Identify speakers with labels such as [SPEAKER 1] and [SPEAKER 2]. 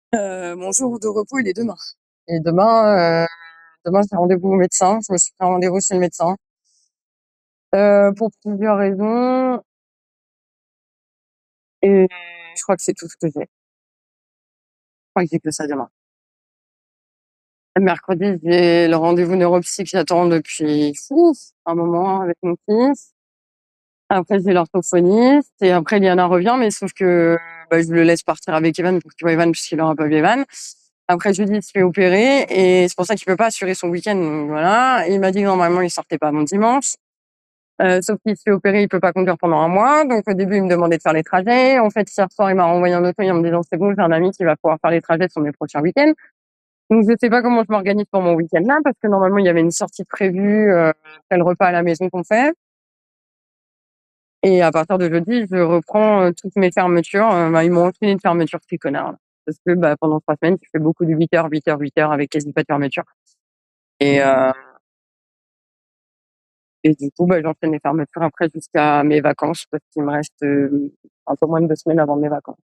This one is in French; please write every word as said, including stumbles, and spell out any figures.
[SPEAKER 1] Heu, mon jour de repos, il est demain. Et demain, heu, demain, j'ai rendez-vous au médecin. Je me suis pris un rendez-vous chez le médecin. Heu, pour plusieurs raisons et je crois que c'est tout ce que j'ai. Je crois que j'ai que ça demain. Mercredi, j'ai le rendez-vous neuropsy que j'attends depuis ouf, un moment avec mon fils. Après, j'ai l'orthophoniste et après Liana revient, mais sauf que, bah, je le laisse partir avec Evan pour qu'il voit Evan puisqu'il aura pas vu Evan. Après jeudi, il se fait opérer et c'est pour ça qu'il peut pas assurer son week-end, donc voilà. Il m'a dit que normalement, il sortait pas avant dimanche. Heu, sauf qu'il se fait opérer, il peut pas conduire pendant un mois. Donc au début, il me demandait de faire les trajets. En fait, hier soir, il m'a renvoyé un autre mail en me disant: «C'est bon, j'ai un ami qui va pouvoir faire les trajets sur mes prochains week-ends». Donc je sais pas comment je m'organise pour mon week-end là, parce que normalement, il y avait une sortie de prévue, heu, après le repas à la maison qu'on fait. Et à partir de jeudi, je reprends, heu, toutes mes fermetures. Heu, bah, ils m'ont enchaîné de fermetures, ces connards là. Parce que, bah, pendant trois semaines, tu fais beaucoup de huit heures, huit heures, huit heures avec quasi pas de fermeture. Et heu et du coup, bah, j'enchaîne les fermetures après jusqu'à mes vacances parce qu'il me reste, heu, un peu moins de deux semaines avant mes vacances.